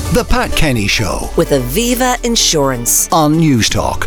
The Pat Kenny Show with Aviva Insurance on News Talk.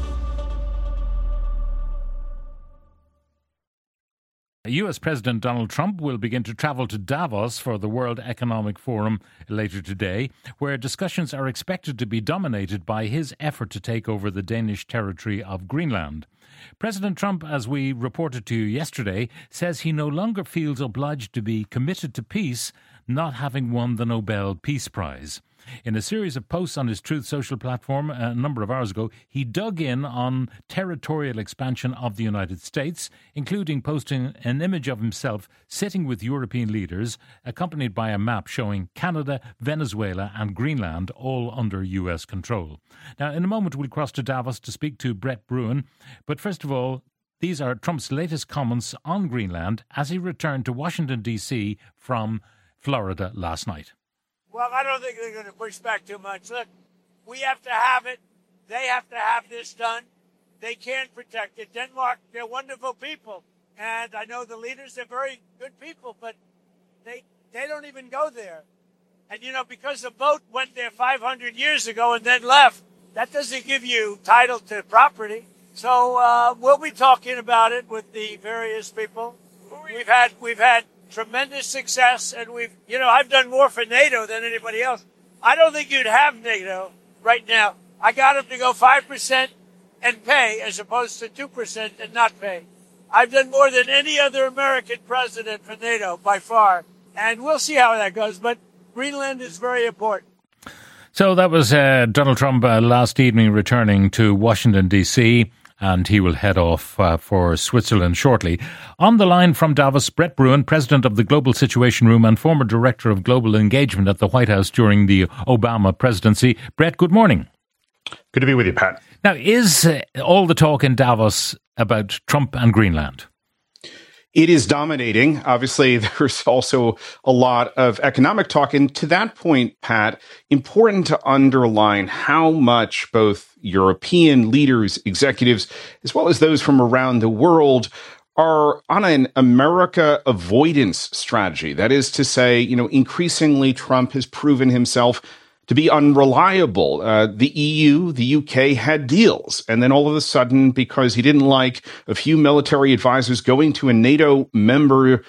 US President Donald Trump will begin to travel to Davos for the World Economic Forum later today, where discussions are expected to be dominated by his effort to take over the Danish territory of Greenland. President Trump, as we reported to you yesterday, says he no longer feels obliged to be committed to peace, not having won the Nobel Peace Prize. In a series of posts on his Truth Social platform a number of hours ago, he dug in on territorial expansion of the United States, including posting an image of himself sitting with European leaders, accompanied by a map showing Canada, Venezuela and Greenland all under US control. Now, in a moment, we'll cross to Davos to speak to Brett Bruen. But first of all, these are Trump's latest comments on Greenland as he returned to Washington, D.C. from Florida last night. Well, I don't think they're going to push back too much. Look, we have to have it. They have to have this done. They can protect it. Denmark, they're wonderful people. And I know the leaders, they're very good people, but they don't even go there. And, you know, because the boat went there 500 years ago and then left, that doesn't give you title to property. So we'll be talking about it with the various people. We've had tremendous success, and I've done more for NATO than anybody else. I don't think you'd have NATO right now. I got them to go 5% and pay as opposed to 2% and not pay. I've done more than any other American president for NATO by far, and we'll see how that goes, but Greenland is very important. So that was Donald Trump last evening returning to Washington, D.C., and he will head off for Switzerland shortly. On the line from Davos, Brett Bruen, president of the Global Situation Room and former director of global engagement at the White House during the Obama presidency. Brett, good morning. Good to be with you, Pat. Now, is all the talk in Davos about Trump and Greenland? It is dominating. Obviously, there's also a lot of economic talk. And to that point, Pat, important to underline how much both European leaders, executives, as well as those from around the world are on an America avoidance strategy. That is to say, increasingly Trump has proven himself to be unreliable. The EU, the UK had deals. And then all of a sudden, because he didn't like a few military advisors going to a NATO member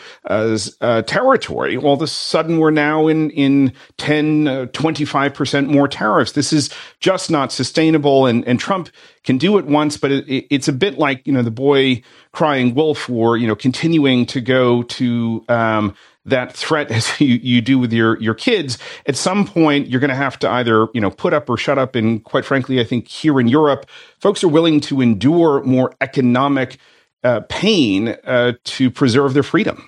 territory, all of a sudden we're now in 10, 25% more tariffs. This is just not sustainable. And Trump can do it once, but it's a bit like, the boy crying wolf, or, continuing to go to that threat as you do with your kids. At some point, you're going to have to either, put up or shut up. And quite frankly, I think here in Europe, folks are willing to endure more economic pain to preserve their freedom.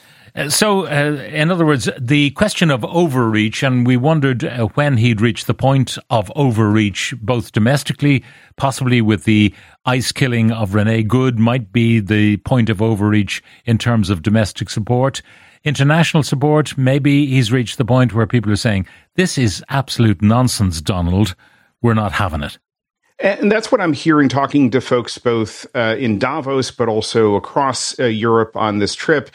So, in other words, the question of overreach, and we wondered when he'd reach the point of overreach, both domestically, possibly with the ice killing of Renee Good, might be the point of overreach in terms of domestic support. International support, maybe he's reached the point where people are saying, this is absolute nonsense, Donald. We're not having it. And that's what I'm hearing talking to folks both in Davos, but also across Europe on this trip.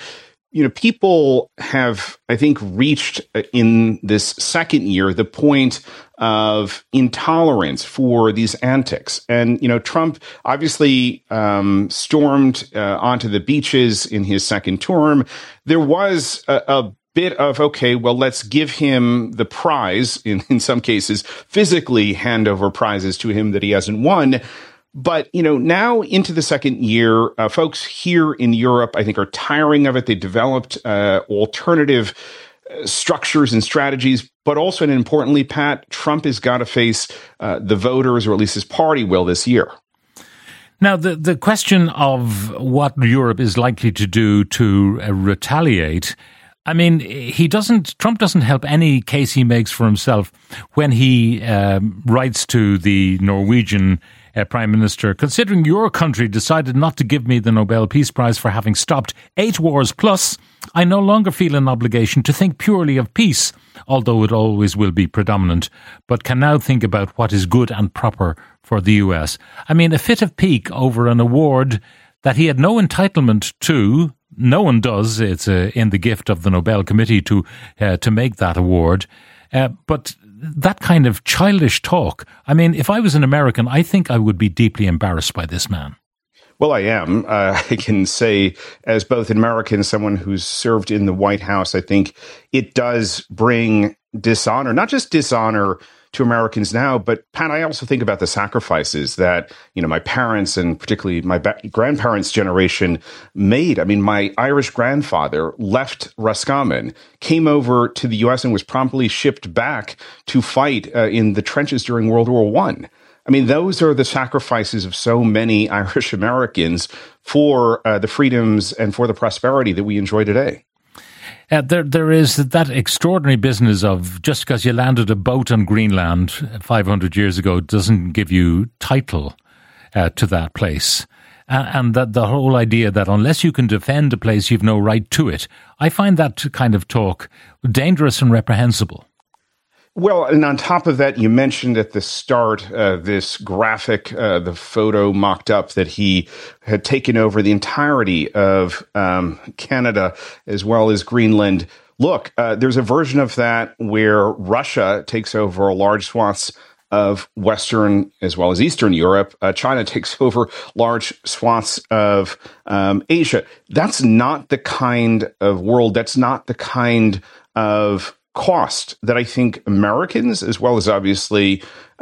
People have, I think, reached in this second year the point of intolerance for these antics. And, Trump obviously stormed onto the beaches in his second term. There was a bit of, okay, well, let's give him the prize, in some cases, physically hand over prizes to him that he hasn't won. But, now into the second year, folks here in Europe, I think, are tiring of it. They developed alternative structures and strategies. But also, and importantly, Pat, Trump has got to face the voters, or at least his party will, this year. Now, the question of what Europe is likely to do to retaliate, I mean, Trump doesn't help any case he makes for himself when he writes to the Norwegian Prime Minister, considering your country decided not to give me the Nobel Peace Prize for having stopped 8 wars plus, I no longer feel an obligation to think purely of peace, although it always will be predominant, but can now think about what is good and proper for the US. I mean, a fit of pique over an award that he had no entitlement to. No one does. It's in the gift of the Nobel Committee to make that award. But that kind of childish talk, I mean, if I was an American, I think I would be deeply embarrassed by this man. Well, I am. I can say, as both an American, someone who's served in the White House, I think it does bring dishonor, not just dishonor to Americans now, but Pat, I also think about the sacrifices that, my parents and particularly my grandparents' generation made. I mean, my Irish grandfather left Roscommon, came over to the U.S. and was promptly shipped back to fight in the trenches during World War I. I mean, those are the sacrifices of so many Irish Americans for the freedoms and for the prosperity that we enjoy today. There is that extraordinary business of just because you landed a boat on Greenland 500 years ago doesn't give you title to that place. And that the whole idea that unless you can defend a place, you've no right to it. I find that kind of talk dangerous and reprehensible. Well, and on top of that, you mentioned at the start this graphic, the photo mocked up that he had taken over the entirety of Canada as well as Greenland. Look, there's a version of that where Russia takes over large swaths of Western as well as Eastern Europe. China takes over large swaths of Asia. That's not the kind of world, that's not the kind of cost that I think Americans, as well as obviously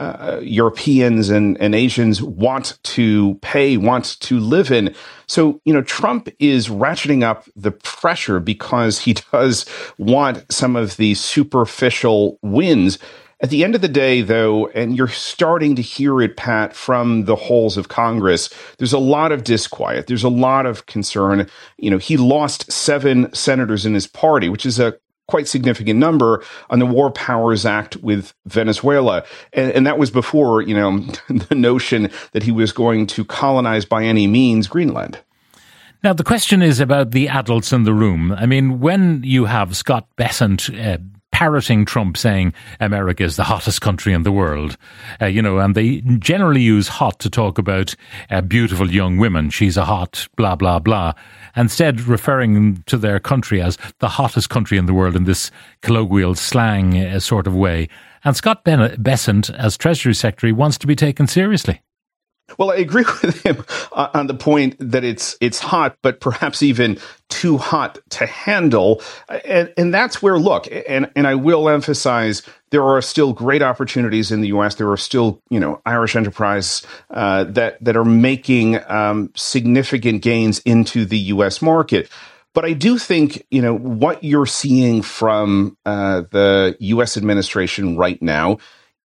Europeans and Asians, want to pay, want to live in. So, Trump is ratcheting up the pressure because he does want some of these superficial wins. At the end of the day, though, and you're starting to hear it, Pat, from the halls of Congress, there's a lot of disquiet. There's a lot of concern. He lost 7 senators in his party, which is a quite significant number on the War Powers Act with Venezuela. And that was before, the notion that he was going to colonize by any means Greenland. Now, the question is about the adults in the room. I mean, when you have Scott Bessent parroting Trump saying America is the hottest country in the world, and they generally use hot to talk about beautiful young women. She's a hot blah, blah, blah. Instead, referring to their country as the hottest country in the world in this colloquial slang sort of way. And Scott Bessent, as Treasury Secretary, wants to be taken seriously. Well, I agree with him on the point that it's hot, but perhaps even too hot to handle. And that's where, look, and I will emphasize, there are still great opportunities in the U.S. There are still, Irish enterprise that are making significant gains into the U.S. market. But I do think, what you're seeing from the U.S. administration right now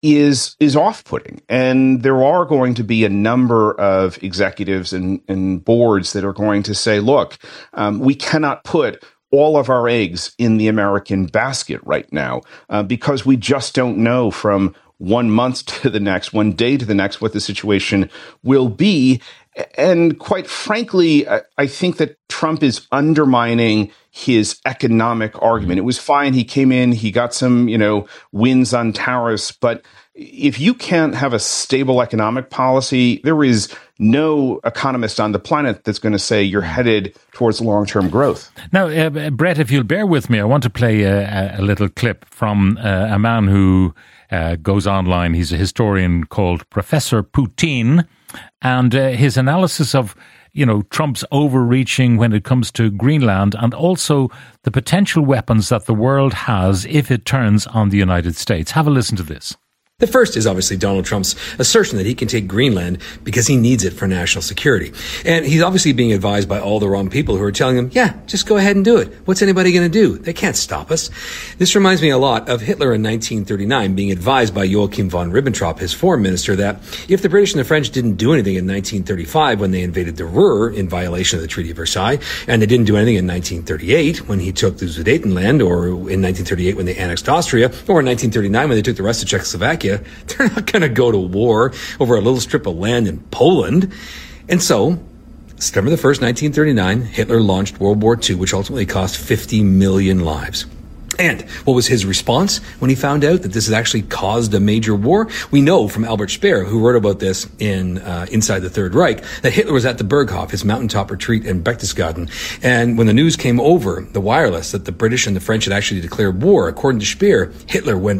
is off-putting. And there are going to be a number of executives and boards that are going to say, look, we cannot put all of our eggs in the American basket right now because we just don't know from 1 month to the next, 1 day to the next, what the situation will be. And quite frankly, I think that Trump is undermining his economic argument. It was fine. He came in, he got some, wins on tariffs. But if you can't have a stable economic policy, there is no economist on the planet that's going to say you're headed towards long-term growth. Now, Brett, if you'll bear with me, I want to play a little clip from a man who goes online. He's a historian called Professor Poutine. And his analysis of, Trump's overreaching when it comes to Greenland and also the potential weapons that the world has if it turns on the United States. Have a listen to this. The first is obviously Donald Trump's assertion that he can take Greenland because he needs it for national security. And he's obviously being advised by all the wrong people who are telling him, yeah, just go ahead and do it. What's anybody going to do? They can't stop us. This reminds me a lot of Hitler in 1939 being advised by Joachim von Ribbentrop, his foreign minister, that if the British and the French didn't do anything in 1935 when they invaded the Ruhr in violation of the Treaty of Versailles, and they didn't do anything in 1938 when he took the Sudetenland, or in 1938 when they annexed Austria, or in 1939 when they took the rest of Czechoslovakia, they're not going to go to war over a little strip of land in Poland. And so, September the 1st, 1939, Hitler launched World War II, which ultimately cost 50 million lives. And what was his response when he found out that this had actually caused a major war? We know from Albert Speer, who wrote about this in Inside the Third Reich, that Hitler was at the Berghof, his mountaintop retreat in Berchtesgaden. And when the news came over the wireless that the British and the French had actually declared war, according to Speer, Hitler went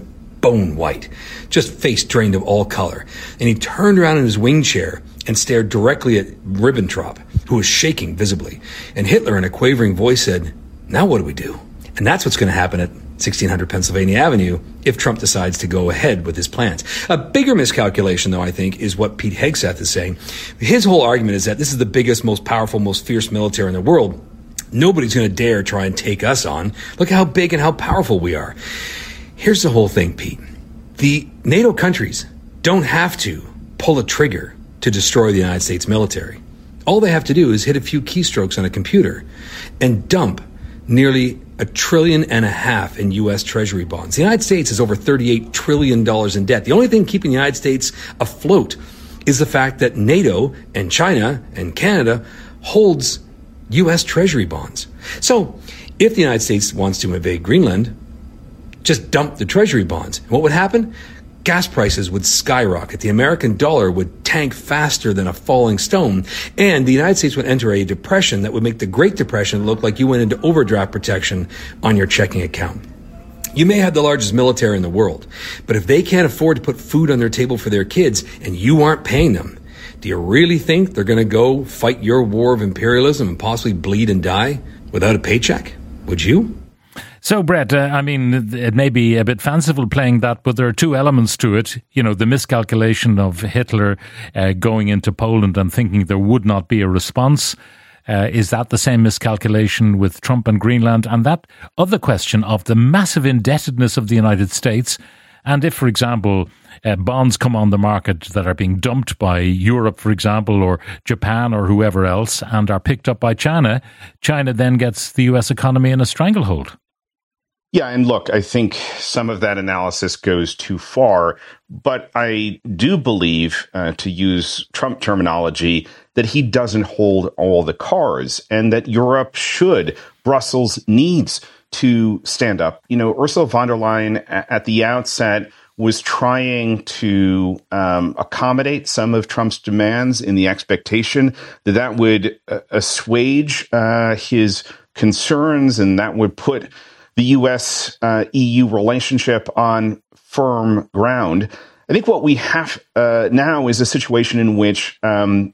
bone white, just face drained of all color. And he turned around in his wing chair and stared directly at Ribbentrop, who was shaking visibly. And Hitler, in a quavering voice, said, "Now what do we do?" And that's what's going to happen at 1600 Pennsylvania Avenue if Trump decides to go ahead with his plans. A bigger miscalculation, though, I think, is what Pete Hegseth is saying. His whole argument is that this is the biggest, most powerful, most fierce military in the world. Nobody's going to dare try and take us on. Look how big and how powerful we are. Here's the whole thing, Pete. The NATO countries don't have to pull a trigger to destroy the United States military. All they have to do is hit a few keystrokes on a computer and dump nearly $1.5 trillion in U.S. Treasury bonds. The United States is over $38 trillion in debt. The only thing keeping the United States afloat is the fact that NATO and China and Canada holds U.S. Treasury bonds. So if the United States wants to invade Greenland, just dump the Treasury bonds. And what would happen? Gas prices would skyrocket. The American dollar would tank faster than a falling stone. And the United States would enter a depression that would make the Great Depression look like you went into overdraft protection on your checking account. You may have the largest military in the world, but if they can't afford to put food on their table for their kids and you aren't paying them, do you really think they're going to go fight your war of imperialism and possibly bleed and die without a paycheck? Would you? So, Brett, I mean, it may be a bit fanciful playing that, but there are two elements to it. You know, the miscalculation of Hitler going into Poland and thinking there would not be a response. Is that the same miscalculation with Trump and Greenland? And that other question of the massive indebtedness of the United States. And if, for example, bonds come on the market that are being dumped by Europe, for example, or Japan or whoever else, and are picked up by China, China then gets the U.S. economy in a stranglehold. Yeah, and look, I think some of that analysis goes too far, but I do believe, to use Trump terminology, that he doesn't hold all the cards and that Europe should, Brussels needs to stand up. You know, Ursula von der Leyen at the outset was trying to accommodate some of Trump's demands in the expectation that that would assuage his concerns and that would put the U.S.-EU relationship on firm ground. I think what we have now is a situation in which the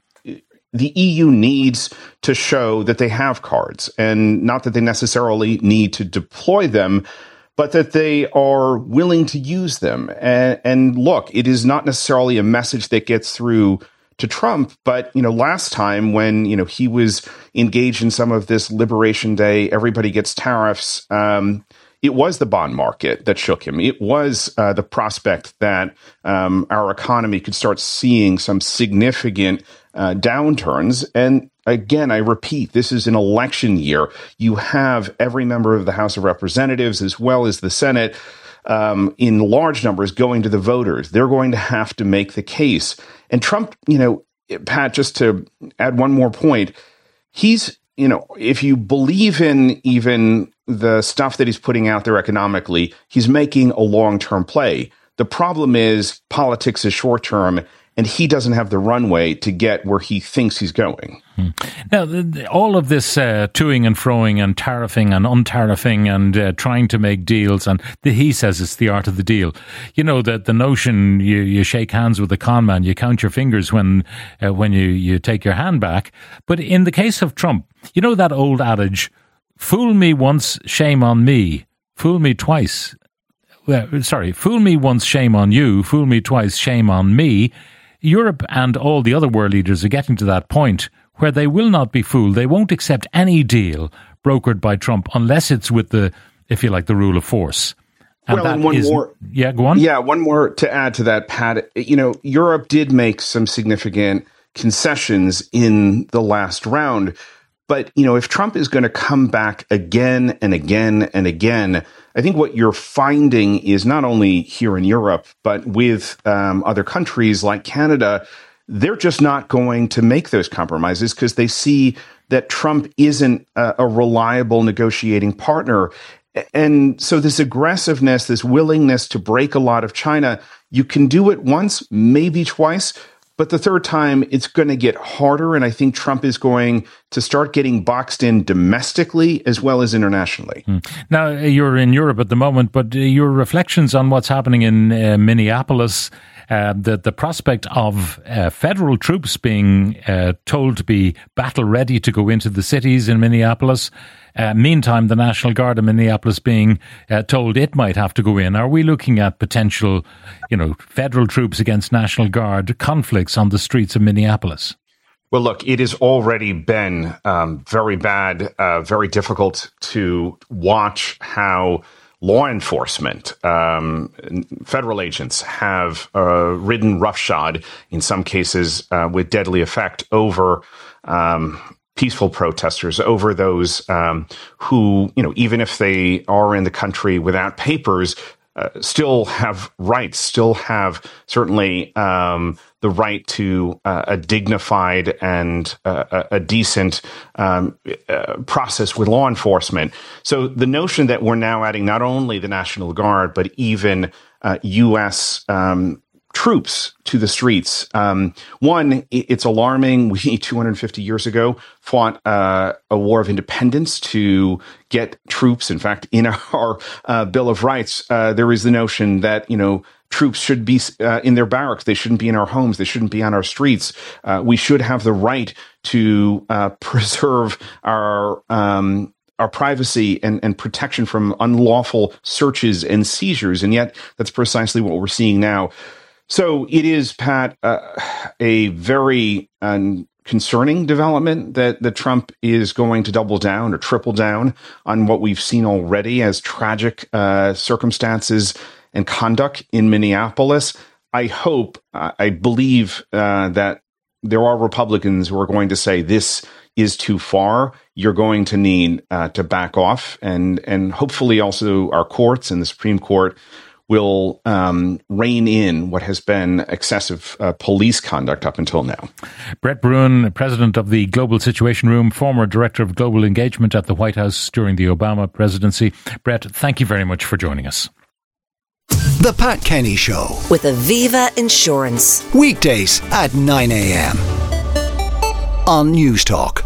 EU needs to show that they have cards, and not that they necessarily need to deploy them, but that they are willing to use them. And look, it is not necessarily a message that gets through to Trump, but, you know, last time when, you know, he was engaged in some of this Liberation Day, everybody gets tariffs, it was the bond market that shook him. It was the prospect that our economy could start seeing some significant downturns. And again, I repeat, this is an election year. You have every member of the House of Representatives as well as the Senate in large numbers going to the voters. They're going to have to make the case. And Trump, you know, Pat, just to add one more point, he's, you know, if you believe in even the stuff that he's putting out there economically, he's making a long-term play. The problem is politics is short-term, and he doesn't have the runway to get where he thinks he's going. Now, all of this toing and froing and tariffing and untariffing and trying to make deals, and he says it's the art of the deal. You know, that the notion you shake hands with a con man, you count your fingers when you take your hand back. But in the case of Trump, you know that old adage, fool me once, shame on me. Fool me twice. Fool me once, shame on you. Fool me twice, shame on me. Europe and all the other world leaders are getting to that point where they will not be fooled. They won't accept any deal brokered by Trump unless it's with the, if you like, the rule of force. And well, and one more. Yeah, go on. Yeah, one more to add to that, Pat. You know, Europe did make some significant concessions in the last round. But, you know, if Trump is going to come back again and again and again, I think what you're finding is not only here in Europe, but with other countries like Canada, they're just not going to make those compromises because they see that Trump isn't a reliable negotiating partner. And so this aggressiveness, this willingness to break a lot of China, you can do it once, maybe twice. But the third time, it's going to get harder. And I think Trump is going to start getting boxed in domestically as well as internationally. Now, you're in Europe at the moment, but your reflections on what's happening in Minneapolis, the prospect of federal troops being told to be battle ready to go into the cities in Minneapolis. Meantime, the National Guard of Minneapolis being told it might have to go in. Are we looking at potential, federal troops against National Guard conflicts on the streets of Minneapolis? Well, look, it has already been very bad, very difficult to watch how law enforcement, federal agents have ridden roughshod, in some cases with deadly effect, over peaceful protesters, over those who, even if they are in the country without papers, still have rights, still have certainly the right to a dignified and a decent process with law enforcement. So the notion that we're now adding not only the National Guard, but even U.S. Troops to the streets. One, it's alarming. We 250 years ago fought a war of independence to get troops. In fact, in our Bill of Rights, there is the notion that, troops should be in their barracks. They shouldn't be in our homes. They shouldn't be on our streets. We should have the right to preserve our privacy and protection from unlawful searches and seizures. And yet that's precisely what we're seeing now. So it is, Pat, a very concerning development that Trump is going to double down or triple down on what we've seen already as tragic circumstances and conduct in Minneapolis. I believe that there are Republicans who are going to say this is too far. You're going to need to back off, and hopefully also our courts and the Supreme Court will rein in what has been excessive police conduct up until now. Brett Bruen, president of the Global Situation Room, former director of global engagement at the White House during the Obama presidency. Brett, thank you very much for joining us. The Pat Kenny Show. With Aviva Insurance. Weekdays at 9 a.m. on News Talk.